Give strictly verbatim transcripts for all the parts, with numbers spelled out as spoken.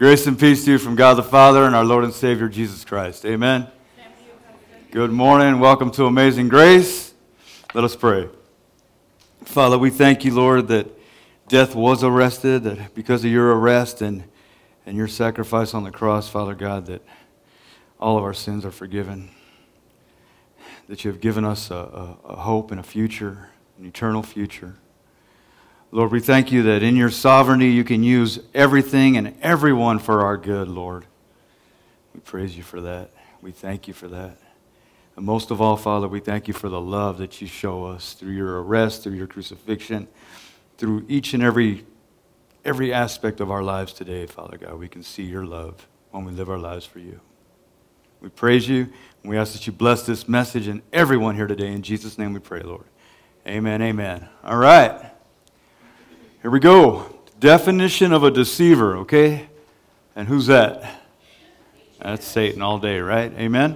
Grace and peace to you from God the Father and our Lord and Savior Jesus Christ. Amen. Good morning. Welcome to Amazing Grace. Let us pray. Father, we thank you, Lord, that death was arrested, that because of your arrest and, and your sacrifice on the cross, Father God, that all of our sins are forgiven, that you have given us a, a, a hope and a future, an eternal future. Lord, we thank you that in your sovereignty you can use everything and everyone for our good, Lord. We praise you for that. We thank you for that. And most of all, Father, we thank you for the love that you show us through your arrest, through your crucifixion, through each and every, every aspect of our lives today, Father God. We can see your love when we live our lives for you. We praise you, and we ask that you bless this message and everyone here today. In Jesus' name we pray, Lord. Amen, amen. All right. Here we go. Definition of a deceiver, okay? And who's that? That's Satan all day, right? Amen?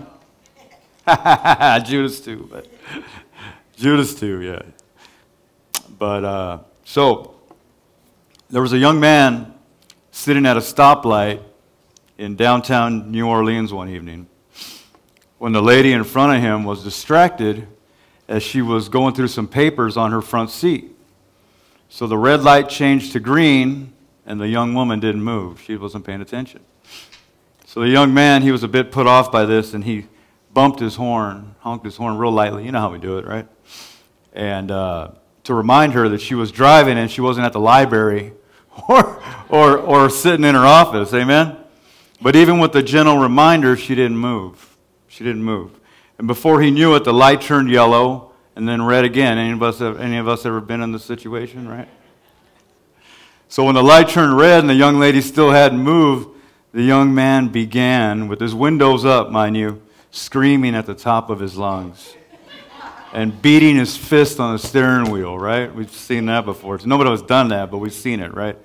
Judas too, but Judas too, yeah. But, uh, so, there was a young man sitting at a stoplight in downtown New Orleans one evening when the lady in front of him was distracted as she was going through some papers on her front seat. So the red light changed to green, and the young woman didn't move. She wasn't paying attention. So the young man, he was a bit put off by this, and he bumped his horn, honked his horn real lightly. You know how we do it, right? And uh, to remind her that she was driving and she wasn't at the library or, or, or sitting in her office, amen? But even with the gentle reminder, she didn't move. She didn't move. And before he knew it, the light turned yellow, and then red again. Any of us, any of us ever been in this situation, right? So when the light turned red and the young lady still hadn't moved, the young man began, with his windows up, mind you, screaming at the top of his lungs and beating his fist on the steering wheel, right? We've seen that before. So nobody has done that, but we've seen it, right?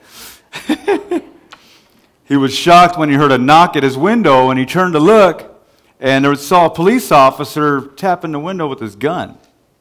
He was shocked when he heard a knock at his window, and he turned to look, and there saw a police officer tapping the window with his gun.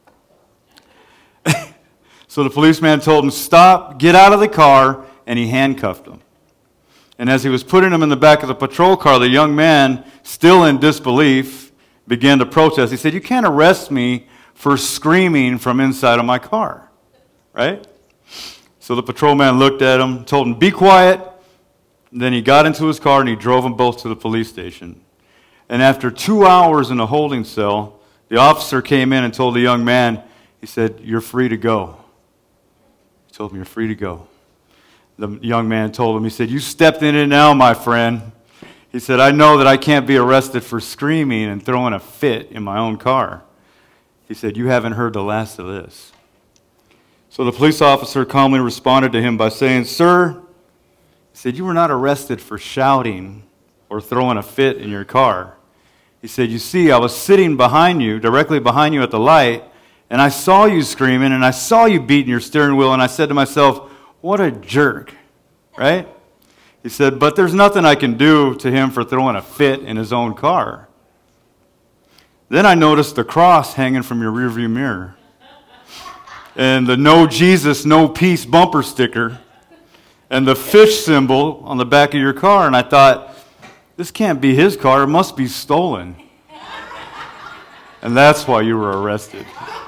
So the policeman told him, "Stop, get out of the car," and he handcuffed him. And as he was putting him in the back of the patrol car, the young man, still in disbelief, began to protest. He said, "You can't arrest me for screaming from inside of my car," right? So the patrolman looked at him, told him, "Be quiet." And then he got into his car and he drove them both to the police station. And after two hours in a holding cell, the officer came in and told the young man, he said, "You're free to go." He told him, "You're free to go." The young man told him, he said, "You stepped in it now, my friend." He said, "I know that I can't be arrested for screaming and throwing a fit in my own car." He said, "You haven't heard the last of this." So the police officer calmly responded to him by saying, "Sir," he said, "you were not arrested for shouting or throwing a fit in your car." He said, "You see, I was sitting behind you, directly behind you at the light, and I saw you screaming, and I saw you beating your steering wheel, and I said to myself, what a jerk," right? He said, "But there's nothing I can do to him for throwing a fit in his own car." Then I noticed the cross hanging from your rearview mirror, and the "No Jesus, No Peace" bumper sticker, and the fish symbol on the back of your car, and I thought, this can't be his car, it must be stolen. And that's why you were arrested.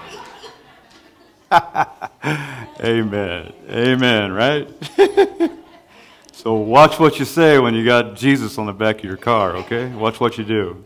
Amen. Amen, right? So watch what you say when you got Jesus on the back of your car, okay? Watch what you do.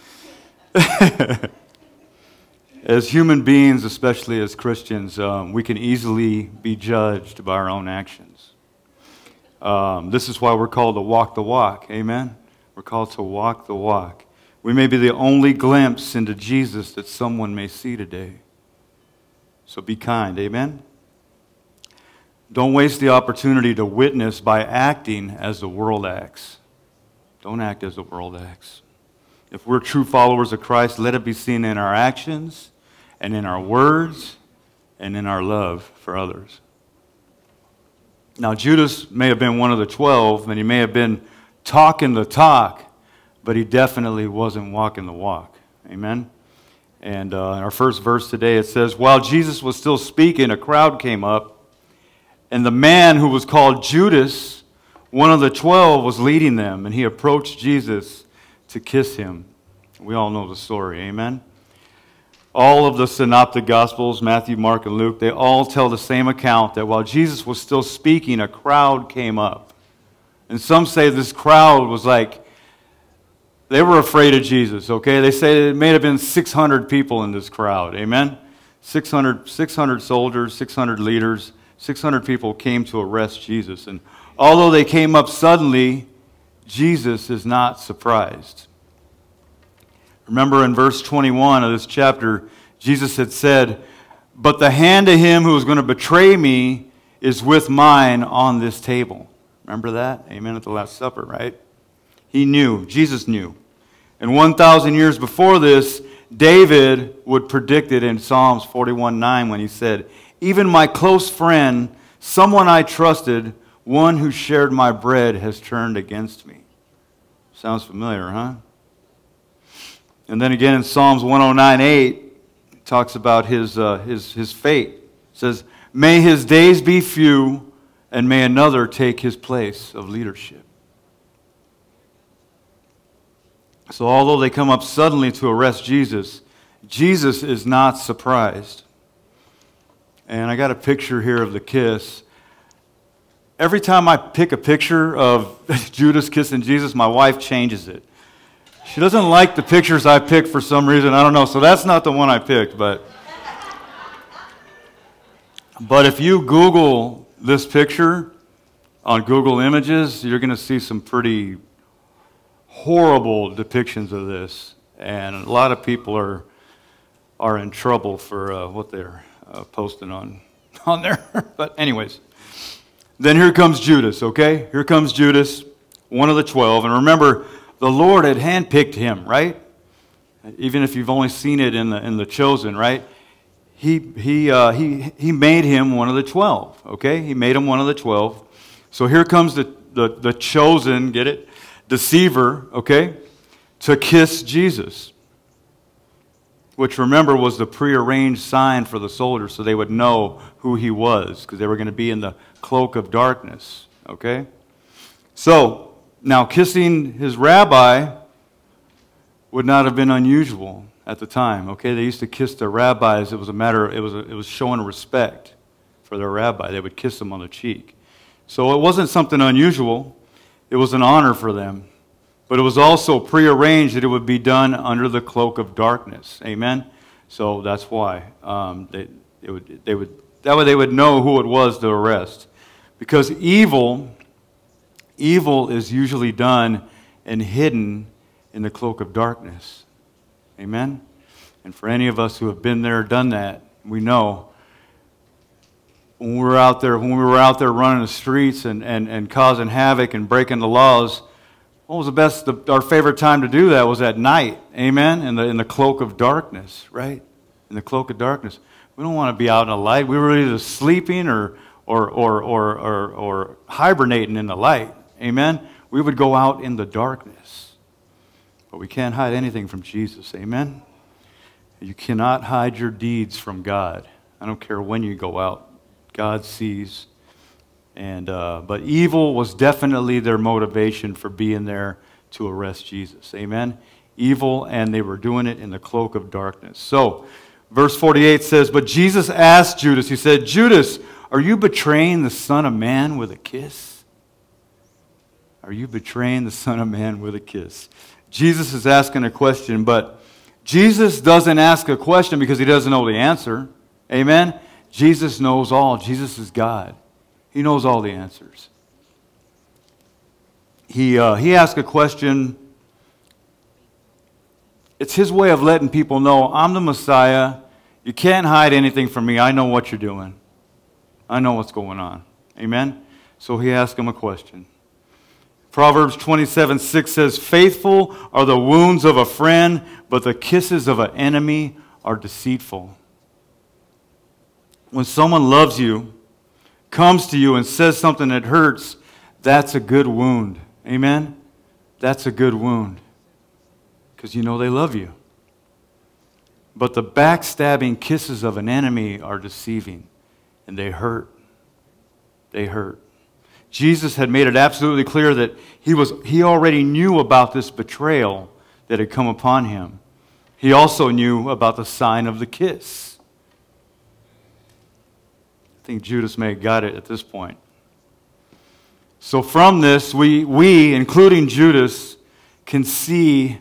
As human beings, especially as Christians, um, we can easily be judged by our own actions. Um, this is why we're called to walk the walk, amen? We're called to walk the walk. We may be the only glimpse into Jesus that someone may see today. So be kind, amen? Don't waste the opportunity to witness by acting as the world acts. Don't act as the world acts. If we're true followers of Christ, let it be seen in our actions and in our words and in our love for others. Now, Judas may have been one of the twelve, and he may have been talking the talk, but he definitely wasn't walking the walk. Amen? And uh, in our first verse today, it says, "While Jesus was still speaking, a crowd came up, and the man who was called Judas one of the twelve was leading them, and he approached Jesus to kiss him. We all know the story, amen? All of the synoptic gospels, Matthew, Mark, and Luke, they all tell the same account that while Jesus was still speaking, a crowd came up. And some say this crowd was like, they were afraid of Jesus, okay? They say it may have been six hundred people in this crowd, amen? six hundred, six hundred soldiers, six hundred leaders, six hundred people came to arrest Jesus. And although they came up suddenly, Jesus is not surprised. Remember in verse twenty-one of this chapter, Jesus had said, "But the hand of him who is going to betray me is with mine on this table." Remember that? Amen, at the Last Supper, right? He knew. Jesus knew. And one thousand years before this, David would predict it in Psalms forty-one nine when he said, "Even my close friend, someone I trusted, one who shared my bread has turned against me." Sounds familiar, huh? And then again in Psalms one oh nine eight, it talks about his, uh, his, his fate. It says, "May his days be few, and may another take his place of leadership." So although they come up suddenly to arrest Jesus, Jesus is not surprised. And I got a picture here of the kiss. Every time I pick a picture of Judas kissing Jesus, my wife changes it. She doesn't like the pictures I pick for some reason. I don't know. So that's not the one I picked. But, but if you Google this picture on Google Images, you're going to see some pretty horrible depictions of this, and a lot of people are are in trouble for uh, what they're uh, posting on on there. But anyways, then here comes Judas. Okay, here comes Judas, one of the twelve, and remember, the Lord had handpicked him, right? Even if you've only seen it in the in the Chosen, right? He he uh, he he made him one of the twelve. Okay, he made him one of the twelve. So here comes the the, the chosen. Get it? Deceiver, okay, to kiss Jesus, which remember was the prearranged sign for the soldiers so they would know who he was because they were going to be in the cloak of darkness, okay? So, now kissing his rabbi would not have been unusual at the time, okay? They used to kiss their rabbis. It was a matter, it was, a, it was showing respect for their rabbi. They would kiss him on the cheek. So it wasn't something unusual. It was an honor for them. But it was also prearranged that it would be done under the cloak of darkness. Amen? So that's why. Um, they, it would, they would, that way they would know who it was to arrest. Because evil, evil is usually done and hidden in the cloak of darkness. Amen? And for any of us who have been there, done that, we know when we were out there, when we were out there running the streets and, and, and causing havoc and breaking the laws, what was the best, the, our favorite time to do that was at night, amen, in the, in the cloak of darkness, right? In the cloak of darkness. We don't want to be out in the light. We were either sleeping or, or, or, or, or, or hibernating in the light, amen? We would go out in the darkness. But we can't hide anything from Jesus, amen? You cannot hide your deeds from God. I don't care when you go out. God sees. And uh, but evil was definitely their motivation for being there to arrest Jesus. Amen? Evil, and they were doing it in the cloak of darkness. So, verse forty-eight says, "But Jesus asked Judas," he said, "Judas, are you betraying the Son of Man with a kiss?" Are you betraying the Son of Man with a kiss? Jesus is asking a question, but Jesus doesn't ask a question because he doesn't know the answer. Amen? Jesus knows all. Jesus is God. He knows all the answers. He, uh, he asked a question. It's his way of letting people know, I'm the Messiah. You can't hide anything from me. I know what you're doing. I know what's going on. Amen? So he asked him a question. Proverbs twenty-seven six says, "Faithful are the wounds of a friend, but the kisses of an enemy are deceitful." When someone loves you, comes to you and says something that hurts, that's a good wound. Amen? That's a good wound. Because you know they love you. But the backstabbing kisses of an enemy are deceiving. And they hurt. They hurt. Jesus had made it absolutely clear that he was he already knew about this betrayal that had come upon him. He also knew about the sign of the kiss. I think Judas may have got it at this point. So from this, we, we, including Judas, can see,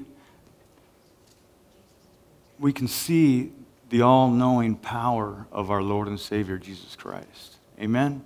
we can see the all-knowing power of our Lord and Savior, Jesus Christ. Amen?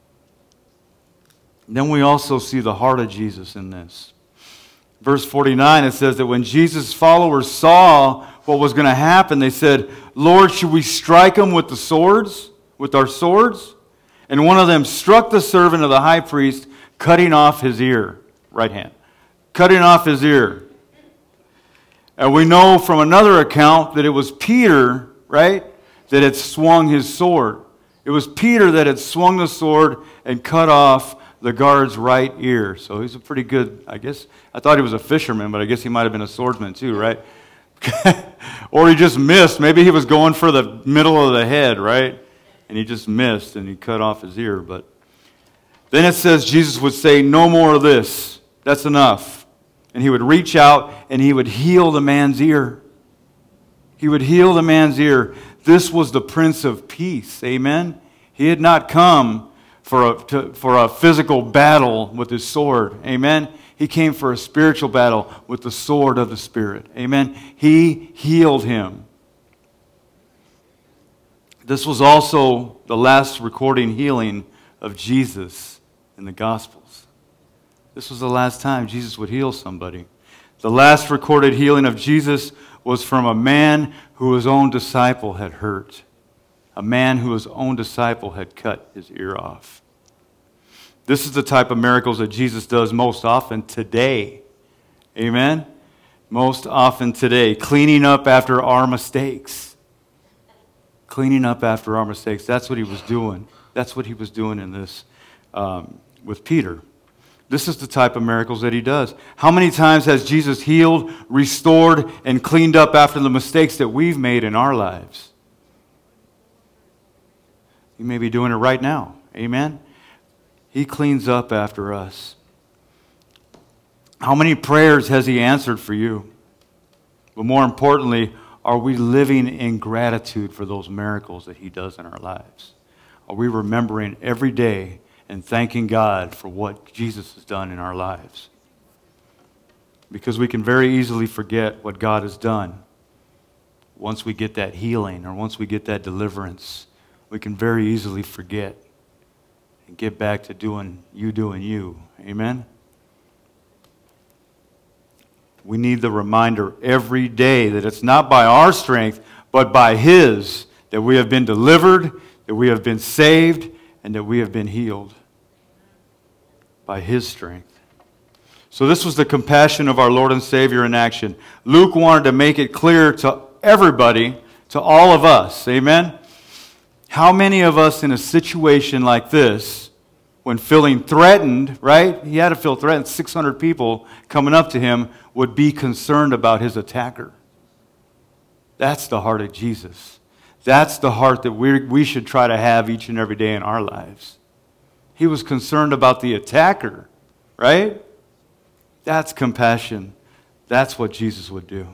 Then we also see the heart of Jesus in this. Verse forty-nine, it says that when Jesus' followers saw what was going to happen, they said, Lord, should we strike him with the swords, with our swords? And one of them struck the servant of the high priest, cutting off his ear, right hand, cutting off his ear. And we know from another account that it was Peter, right, that had swung his sword. It was Peter that had swung the sword and cut off the guard's right ear. So he's a pretty good, I guess, I thought he was a fisherman, but I guess he might have been a swordsman too, right? Or he just missed. Maybe he was going for the middle of the head, right? And he just missed and he cut off his ear. But then it says Jesus would say, no more of this. That's enough. And he would reach out and he would heal the man's ear. He would heal the man's ear. This was the Prince of Peace. Amen? He had not come for a, to, for a physical battle with his sword. Amen? He came for a spiritual battle with the sword of the Spirit. Amen? He healed him. This was also the last recording healing of Jesus in the Gospels. This was the last time Jesus would heal somebody. The last recorded healing of Jesus was from a man who his own disciple had hurt. A man who his own disciple had cut his ear off. This is the type of miracles that Jesus does most often today. Amen? Most often today. Cleaning up after our mistakes. Cleaning up after our mistakes. That's what he was doing. That's what he was doing in this um, with Peter. This is the type of miracles that he does. How many times has Jesus healed, restored, and cleaned up after the mistakes that we've made in our lives? He may be doing it right now. Amen? He cleans up after us. How many prayers has he answered for you? But more importantly, are we living in gratitude for those miracles that he does in our lives? Are we remembering every day and thanking God for what Jesus has done in our lives? Because we can very easily forget what God has done. Once we get that healing or once we get that deliverance, we can very easily forget and get back to doing you doing you. Amen? We need the reminder every day that it's not by our strength, but by his that we have been delivered, that we have been saved, and that we have been healed. By his strength. So this was the compassion of our Lord and Savior in action. Luke wanted to make it clear to everybody, to all of us. Amen? How many of us in a situation like this, when feeling threatened, right? He had to feel threatened. six hundred people coming up to him would be concerned about his attacker. That's the heart of Jesus. That's the heart that we we should try to have each and every day in our lives. He was concerned about the attacker, right? That's compassion. That's what Jesus would do.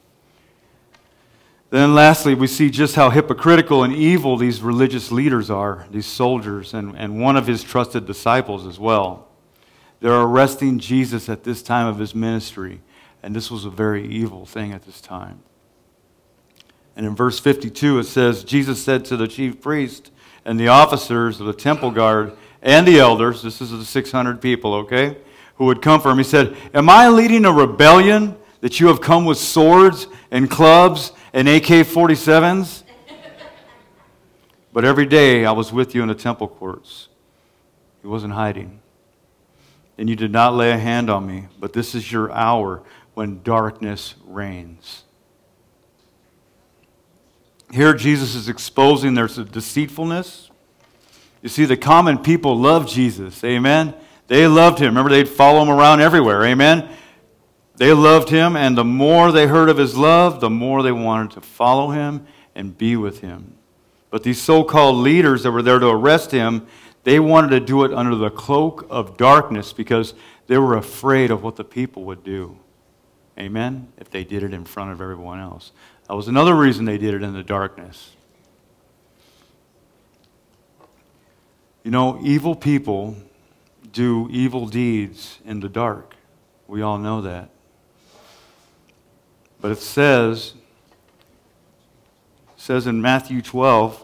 Then lastly, we see just how hypocritical and evil these religious leaders are, these soldiers, and, and one of his trusted disciples as well. They're arresting Jesus at this time of his ministry, and this was a very evil thing at this time. And in verse fifty-two, it says, Jesus said to the chief priest and the officers of the temple guard and the elders, this is the six hundred people, okay, who would come for him, he said, am I leading a rebellion that you have come with swords and clubs and A K forty-sevens? But every day I was with you in the temple courts. He wasn't hiding. And you did not lay a hand on me, but this is your hour when darkness reigns. Here Jesus is exposing their deceitfulness. You see, the common people loved Jesus. Amen? They loved him. Remember, they'd follow him around everywhere. Amen? They loved him, and the more they heard of his love, the more they wanted to follow him and be with him. But these so-called leaders that were there to arrest him, They wanted to do it under the cloak of darkness because they were afraid of what the people would do. Amen? If they did it in front of everyone else. That was another reason they did it in the darkness. You know, evil people do evil deeds in the dark. We all know that. But it says, it says in Matthew twelve,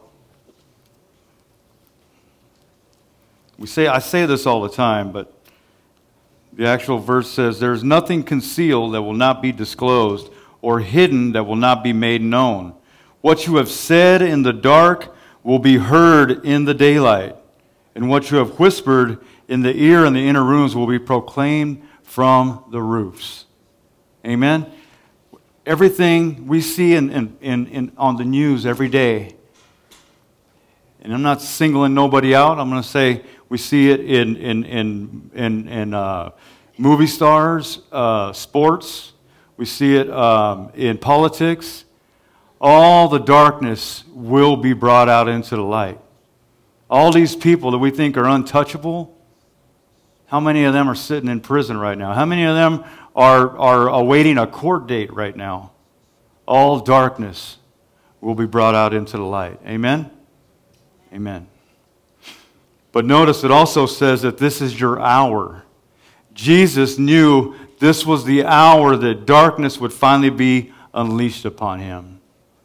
we say, I say this all the time, but the actual verse says, there's nothing concealed that will not be disclosed, or hidden that will not be made known. What you have said in the dark will be heard in the daylight, and what you have whispered in the ear in the inner rooms will be proclaimed from the roofs. Amen? Everything we see in, in, in, in, on the news every day, and I'm not singling nobody out, I'm going to say we see it in, in, in, in, in uh, movie stars, uh, sports, we see it um, in politics. All the darkness will be brought out into the light. All these people that we think are untouchable, how many of them are sitting in prison right now? How many of them are, are awaiting a court date right now? All darkness will be brought out into the light. Amen? Amen. But notice it also says that this is your hour. Jesus knew this was the hour that darkness would finally be unleashed upon him.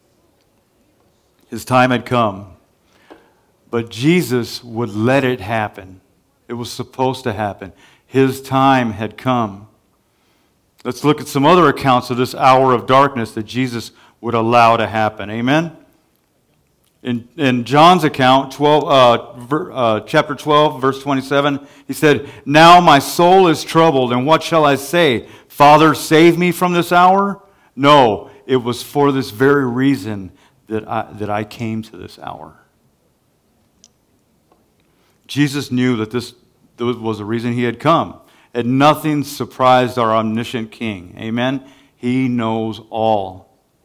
His time had come. But Jesus would let it happen. It was supposed to happen. His time had come. Let's look at some other accounts of this hour of darkness that Jesus would allow to happen. Amen? In, in John's account, twelve, uh, ver, uh, chapter twelve, verse twenty-seven, he said, now my soul is troubled, and what shall I say? Father, save me from this hour? No, it was for this very reason that I, that I came to this hour. Jesus knew that this was the reason he had come. And nothing surprised our omniscient King. Amen? He knows all.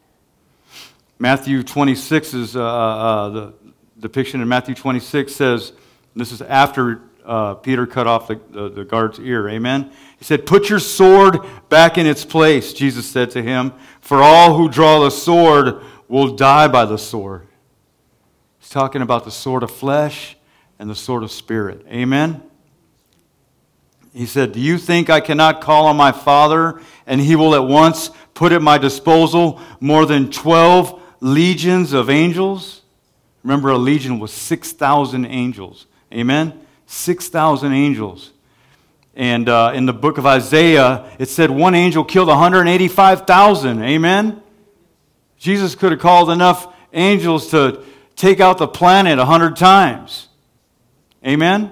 Matthew twenty-six is, uh, uh, the depiction in Matthew twenty-six says, this is after uh, Peter cut off the, the, the guard's ear. Amen? He said, put your sword back in its place, Jesus said to him, for all who draw the sword will die by the sword. He's talking about the sword of flesh and the sword of spirit. Amen? He said, do you think I cannot call on my Father, and he will at once put at my disposal more than twelve legions of angels? Remember, a legion was six thousand angels. Amen? six thousand angels. And uh, in the book of Isaiah, it said one angel killed one hundred eighty-five thousand. Amen? Jesus could have called enough angels to take out the planet a hundred times. Amen?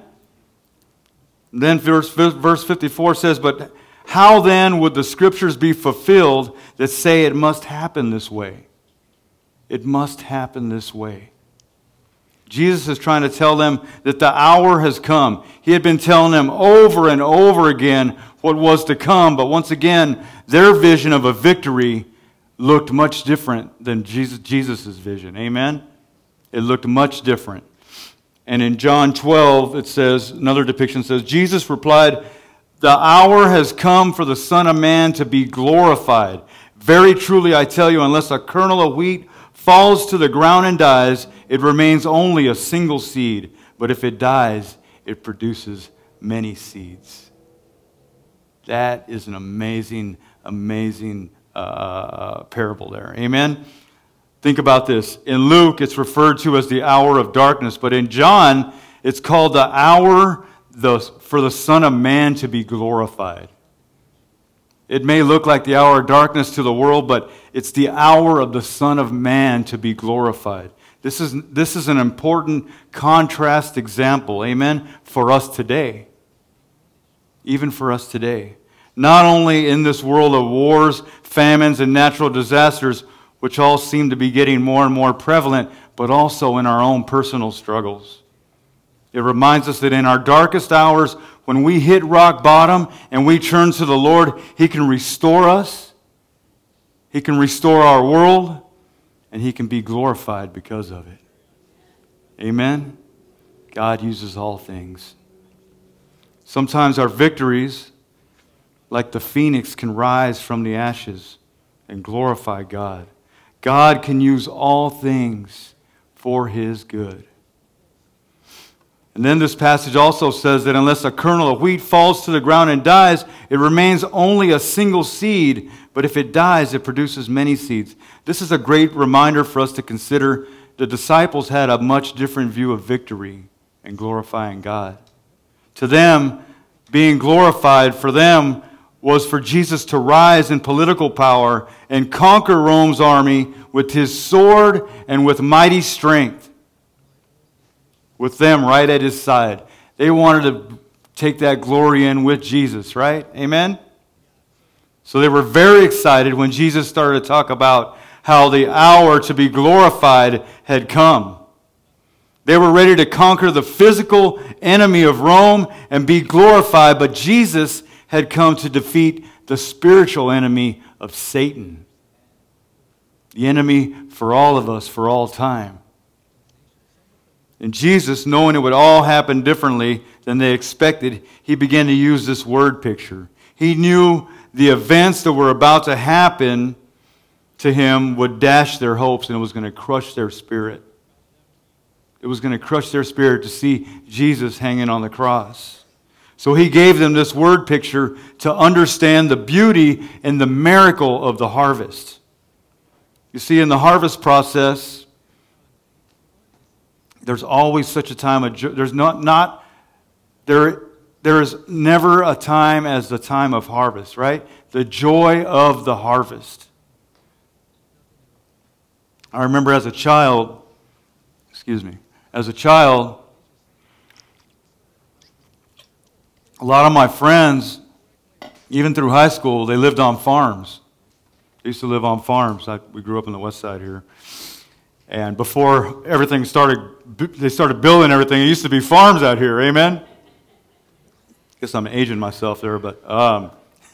Then verse, verse fifty-four says, but how then would the scriptures be fulfilled that say it must happen this way? It must happen this way. Jesus is trying to tell them that the hour has come. He had been telling them over and over again what was to come, but once again, their vision of a victory looked much different than Jesus, Jesus' vision. Amen? It looked much different. And in John twelve, it says, another depiction says, Jesus replied, the hour has come for the Son of Man to be glorified. Very truly I tell you, unless a kernel of wheat falls to the ground and dies, it remains only a single seed. But if it dies, it produces many seeds. That is an amazing, amazing uh, parable there. Amen? Think about this. In Luke, it's referred to as the hour of darkness, but in John, it's called the hour the, for the Son of Man to be glorified. It may look like the hour of darkness to the world, but it's the hour of the Son of Man to be glorified. This is, this is an important contrast example, amen, for us today. Even for us today. Not only in this world of wars, famines, and natural disasters, which all seem to be getting more and more prevalent, but also in our own personal struggles. It reminds us that in our darkest hours, when we hit rock bottom and we turn to the Lord, He can restore us, He can restore our world, and He can be glorified because of it. Amen? God uses all things. Sometimes our victories, like the phoenix, can rise from the ashes and glorify God. God can use all things for His good. And then this passage also says that unless a kernel of wheat falls to the ground and dies, it remains only a single seed. But if it dies, it produces many seeds. This is a great reminder for us to consider. The disciples had a much different view of victory and glorifying God. To them, being glorified for them was for Jesus to rise in political power and conquer Rome's army with His sword and with mighty strength. With them right at His side. They wanted to take that glory in with Jesus, right? Amen? So they were very excited when Jesus started to talk about how the hour to be glorified had come. They were ready to conquer the physical enemy of Rome and be glorified, but Jesus had come to defeat the spiritual enemy of Satan. The enemy for all of us, for all time. And Jesus, knowing it would all happen differently than they expected, He began to use this word picture. He knew the events that were about to happen to Him would dash their hopes, and it was going to crush their spirit. It was going to crush their spirit to see Jesus hanging on the cross. So He gave them this word picture to understand the beauty and the miracle of the harvest. You see, in the harvest process, there's always such a time of joy. There's not, not there, there is never a time as the time of harvest, right? The joy of the harvest. I remember as a child, excuse me, as a child, a lot of my friends, even through high school, they lived on farms. They used to live on farms. I, we grew up on the west side here. And before everything started, they started building everything. It used to be farms out here, amen? Guess I'm aging myself there, but... Um,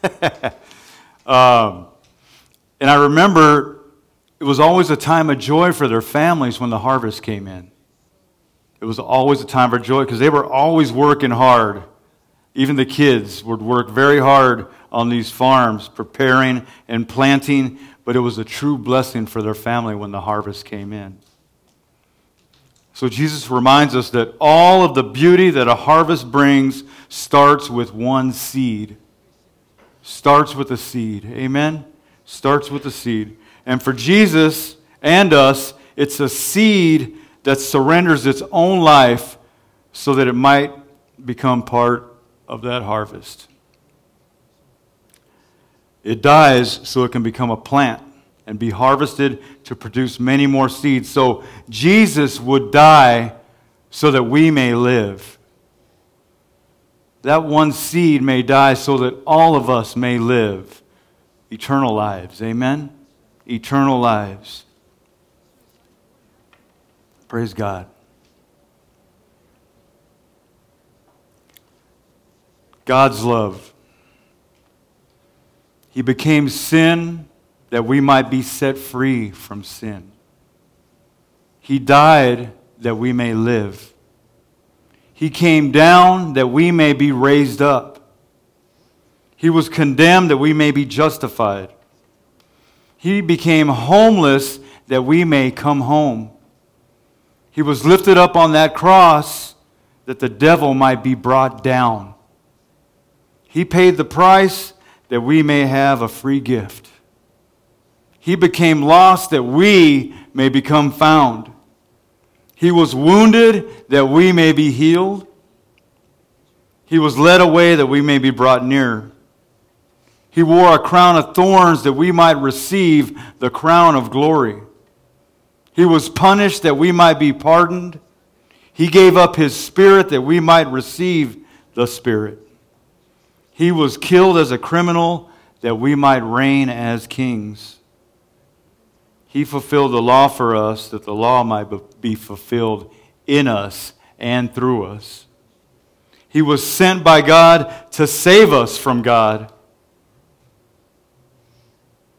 um, and I remember it was always a time of joy for their families when the harvest came in. It was always a time for joy because they were always working hard. Even the kids would work very hard on these farms, preparing and planting, but it was a true blessing for their family when the harvest came in. So Jesus reminds us that all of the beauty that a harvest brings starts with one seed. Starts with a seed. Amen? Starts with a seed. And for Jesus and us, it's a seed that surrenders its own life so that it might become part of that harvest. It dies so it can become a plant and be harvested to produce many more seeds. So Jesus would die so that we may live. That one seed may die so that all of us may live eternal lives. Amen? Eternal lives. Praise God. God's love. He became sin that we might be set free from sin. He died that we may live. He came down that we may be raised up. He was condemned that we may be justified. He became homeless that we may come home. He was lifted up on that cross that the devil might be brought down. He paid the price that we may have a free gift. He became lost that we may become found. He was wounded that we may be healed. He was led away that we may be brought near. He wore a crown of thorns that we might receive the crown of glory. He was punished that we might be pardoned. He gave up His Spirit that we might receive the Spirit. He was killed as a criminal that we might reign as kings. He fulfilled the law for us that the law might be fulfilled in us and through us. He was sent by God to save us from God.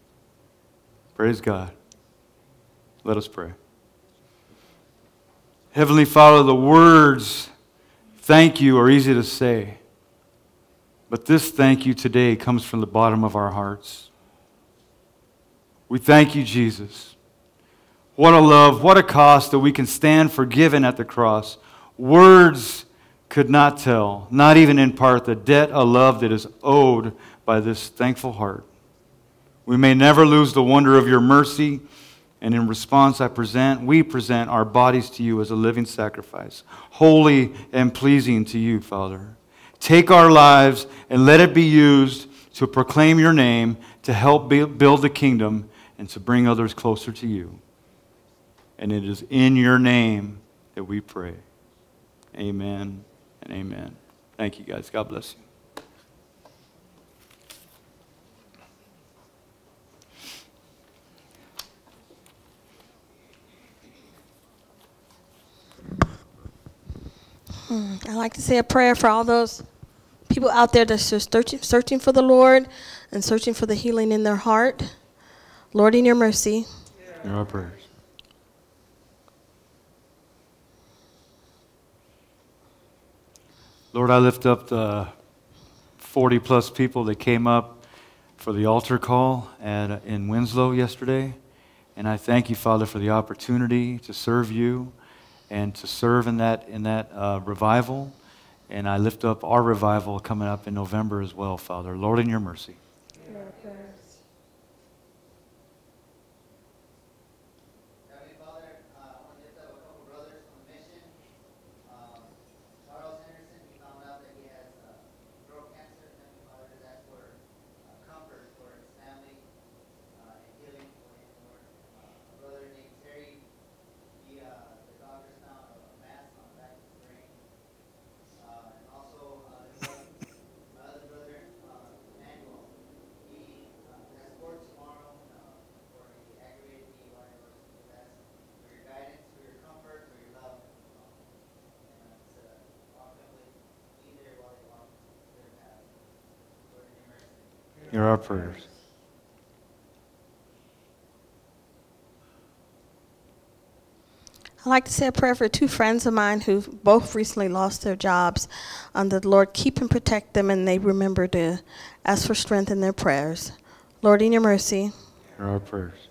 Praise God. Let us pray. Heavenly Father, the words thank you are easy to say. But this thank you today comes from the bottom of our hearts. We thank you, Jesus. What a love, what a cost that we can stand forgiven at the cross. Words could not tell, not even in part, the debt of love that is owed by this thankful heart. We may never lose the wonder of your mercy, and in response I present, we present our bodies to you as a living sacrifice, holy and pleasing to you, Father. Take our lives and let it be used to proclaim your name, to help build the kingdom, and to bring others closer to you. And it is in your name that we pray. Amen and amen. Thank you, guys. God bless you. I'd like to say a prayer for all those people out there that's just searching, searching for the Lord and searching for the healing in their heart. Lord, in your mercy. Hear our prayers. Lord, I lift up the forty plus people that came up for the altar call at, in Winslow yesterday. And I thank you, Father, for the opportunity to serve you and to serve in that, in that uh, revival. And I lift up our revival coming up in November as well, Father. Lord, in your mercy. Hear our prayers. I'd like to say a prayer for two friends of mine who both recently lost their jobs. Um, that the Lord keep and protect them, and they remember to ask for strength in their prayers. Lord, in your mercy. Hear our prayers.